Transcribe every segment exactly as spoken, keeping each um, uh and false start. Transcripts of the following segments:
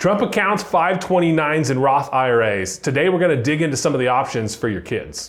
Trump accounts, five twenty-nines, and Roth I R As. Today we're going to dig into some of the options for your kids.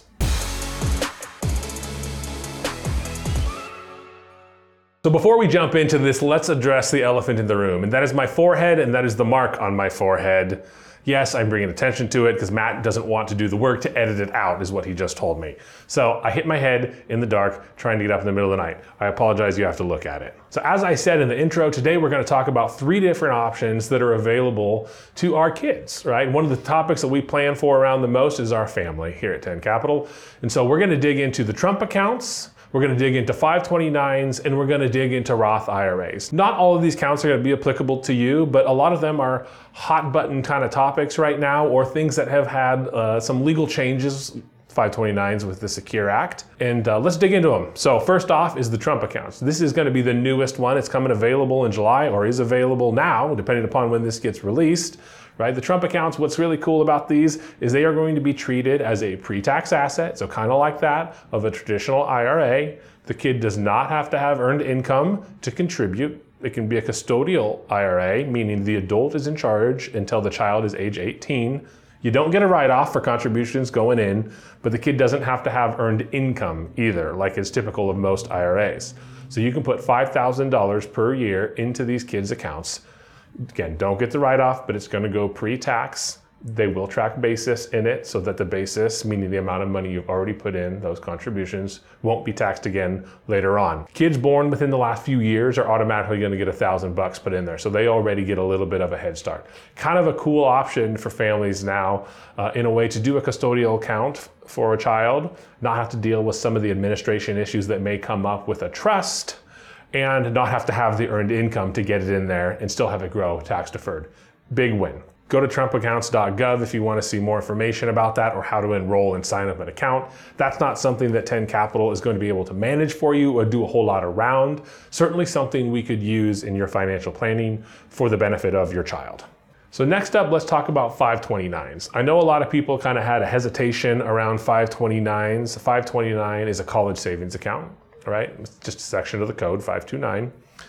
So before we jump into this, let's address the elephant in the room, and that is my forehead, and that is the mark on my forehead. Yes, I'm bringing attention to it because Matt doesn't want to do the work to edit it out, is what he just told me. So I hit my head in the dark trying to get up in the middle of the night. I apologize, you have to look at it. So as I said in the intro, today we're going to talk about three different options that are available to our kids, right? One of the topics that we plan for around the most is our family here at ten Capital. And so we're going to dig into the Trump accounts, we're going to dig into five twenty-nines, and we're going to dig into Roth I R As. Not all of these accounts are going to be applicable to you, but a lot of them are hot button kind of topics right now, or things that have had uh, some legal changes, five twenty-nines with the Secure Act. And uh, let's dig into them. So first off is the Trump accounts. This is going to be the newest one. It's coming available in July, or is available now, depending upon when this gets released. Right? The Trump accounts, what's really cool about these is they are going to be treated as a pre-tax asset, so kind of like that of a traditional I R A. The kid does not have to have earned income to contribute. It can be a custodial I R A, meaning the adult is in charge until the child is age eighteen. You don't get a write-off for contributions going in, but the kid doesn't have to have earned income either, like is typical of most I R As. So you can put five thousand dollars per year into these kids' accounts. Again, don't get the write-off, but it's going to go pre-tax. They will track basis in it so that the basis, meaning the amount of money you've already put in, those contributions, won't be taxed again later on. Kids born within the last few years are automatically going to get a thousand bucks put in there, so they already get a little bit of a head start. Kind of a cool option for families now uh, in a way to do a custodial account for a child, not have to deal with some of the administration issues that may come up with a trust, and not have to have the earned income to get it in there and still have it grow tax deferred. Big win. Go to trump accounts dot gov if you want to see more information about that or how to enroll and sign up an account. That's not something that ten Capital is going to be able to manage for you or do a whole lot around. Certainly something we could use in your financial planning for the benefit of your child. So next up, let's talk about five twenty-nines. I know a lot of people kind of had a hesitation around five twenty-nines. five twenty-nine is a college savings account. Right? It's just a section of the code, five twenty-nine.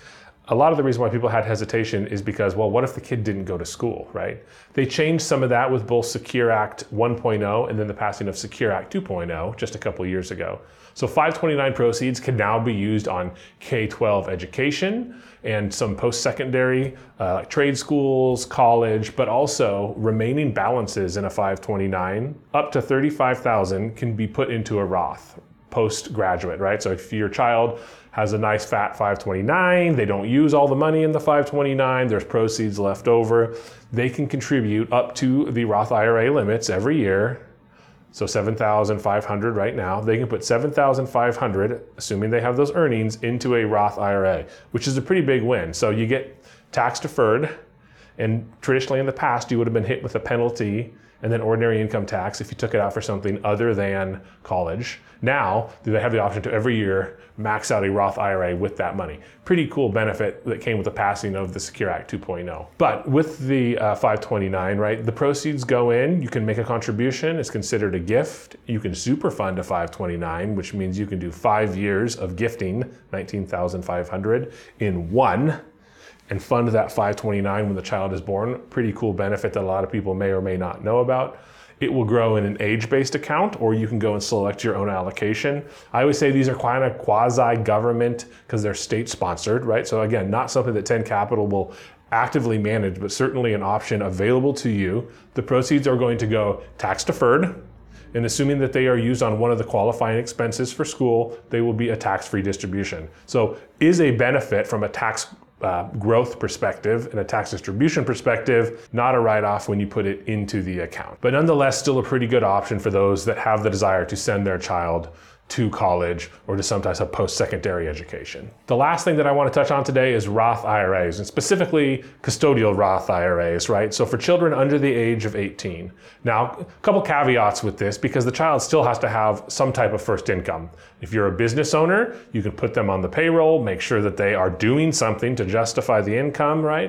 A lot of the reason why people had hesitation is because, well, what if the kid didn't go to school, right? They changed some of that with both Secure Act one point oh and then the passing of Secure Act two point oh just a couple years ago. So five twenty-nine proceeds can now be used on K twelve education and some post-secondary uh, like trade schools, college, but also remaining balances in a five twenty-nine up to thirty-five thousand can be put into a Roth postgraduate, right? So if your child has a nice fat five twenty-nine, they don't use all the money in the five twenty-nine, there's proceeds left over, they can contribute up to the Roth I R A limits every year. So seven thousand five hundred right now, they can put seven thousand five hundred, assuming they have those earnings, into a Roth I R A, which is a pretty big win. So you get tax deferred, and traditionally in the past, you would have been hit with a penalty and then ordinary income tax if you took it out for something other than college. Now, they have the option to every year max out a Roth I R A with that money. Pretty cool benefit that came with the passing of the Secure Act two point oh. But with the uh, five twenty-nine, right, the proceeds go in, you can make a contribution, it's considered a gift. You can super fund a five twenty-nine, which means you can do five years of gifting, nineteen thousand five hundred in one, and fund that five twenty-nine when the child is born. Pretty cool benefit that a lot of people may or may not know about. It will grow in an age-based account, or you can go and select your own allocation. I always say these are kind of quasi-government because they're state-sponsored, right? So again, not something that ten Capital will actively manage, but certainly an option available to you. The proceeds are going to go tax-deferred, and assuming that they are used on one of the qualifying expenses for school, they will be a tax-free distribution. So is a benefit from a tax Uh, growth perspective and a tax distribution perspective, not a write-off when you put it into the account. But nonetheless, still a pretty good option for those that have the desire to send their child to college or to some type of post-secondary education. The last thing that I want to touch on today is Roth I R As, and specifically custodial Roth I R As, right? So for children under the age of eighteen. Now, a couple caveats with this because the child still has to have some type of first income. If you're a business owner, you can put them on the payroll, make sure that they are doing something to justify the income, right?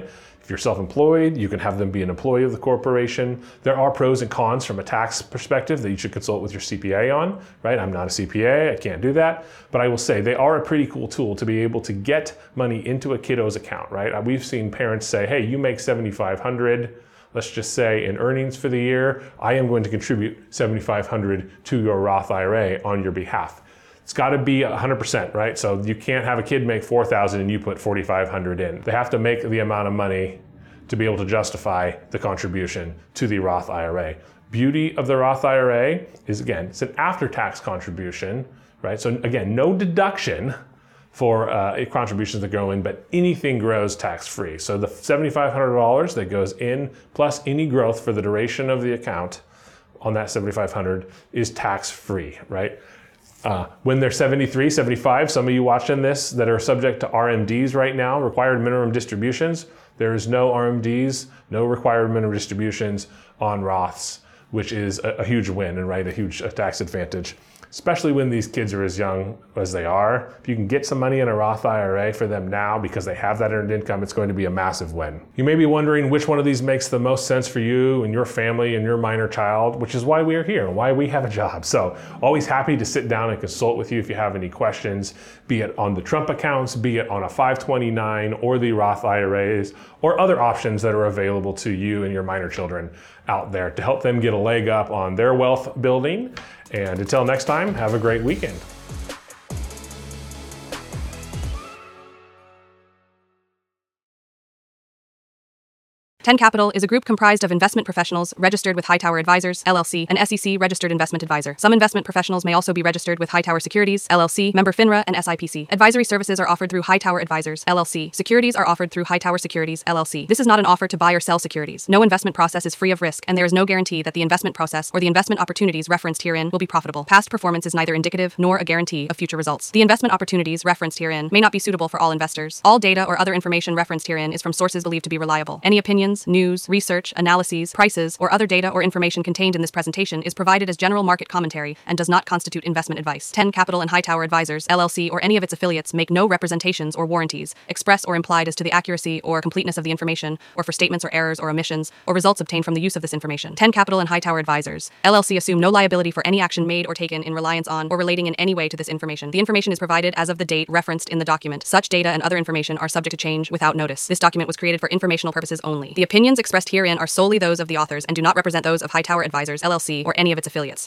If you're self-employed, you can have them be an employee of the corporation. There are pros and cons from a tax perspective that you should consult with your C P A on, right? I'm not a C P A, I can't do that. But I will say they are a pretty cool tool to be able to get money into a kiddo's account, right? We've seen parents say, hey, you make seventy-five hundred dollars, let's just say in earnings for the year, I am going to contribute seventy-five hundred dollars to your Roth I R A on your behalf. It's got to be one hundred percent, right? So you can't have a kid make four thousand dollars and you put forty-five hundred dollars in. They have to make the amount of money to be able to justify the contribution to the Roth I R A. Beauty of the Roth I R A is, again, it's an after-tax contribution, right? So again, no deduction for uh, contributions that go in, but anything grows tax-free. So the seventy-five hundred dollars that goes in plus any growth for the duration of the account on that seventy-five hundred dollars is tax-free, right? Uh, when they're seventy-three, seventy-five, some of you watching this that are subject to R M Ds right now, required minimum distributions, there is no R M Ds, no required minimum distributions on Roths, which is a, a huge win and right, a huge a tax advantage, especially when these kids are as young as they are. If you can get some money in a Roth I R A for them now because they have that earned income, it's going to be a massive win. You may be wondering which one of these makes the most sense for you and your family and your minor child, which is why we are here and why we have a job. So always happy to sit down and consult with you if you have any questions, be it on the Trump accounts, be it on a five twenty-nine or the Roth I R As, or other options that are available to you and your minor children out there to help them get a leg up on their wealth building. And until next time, have a great weekend. ten Capital is a group comprised of investment professionals registered with Hightower Advisors, L L C, an S E C-registered investment advisor. Some investment professionals may also be registered with Hightower Securities, L L C, member FINRA, and S I P C. Advisory services are offered through Hightower Advisors, L L C. Securities are offered through Hightower Securities, L L C. This is not an offer to buy or sell securities. No investment process is free of risk, and there is no guarantee that the investment process or the investment opportunities referenced herein will be profitable. Past performance is neither indicative nor a guarantee of future results. The investment opportunities referenced herein may not be suitable for all investors. All data or other information referenced herein is from sources believed to be reliable. Any opinions, news, research, analyses, prices, or other data or information contained in this presentation is provided as general market commentary and does not constitute investment advice. ten Capital and Hightower Advisors, L L C, or any of its affiliates make no representations or warranties, express or implied as to the accuracy or completeness of the information, or for statements or errors or omissions, or results obtained from the use of this information. ten Capital and Hightower Advisors, L L C assume no liability for any action made or taken in reliance on or relating in any way to this information. The information is provided as of the date referenced in the document. Such data and other information are subject to change without notice. This document was created for informational purposes only. The opinions expressed herein are solely those of the authors and do not represent those of Hightower Advisors, L L C, or any of its affiliates.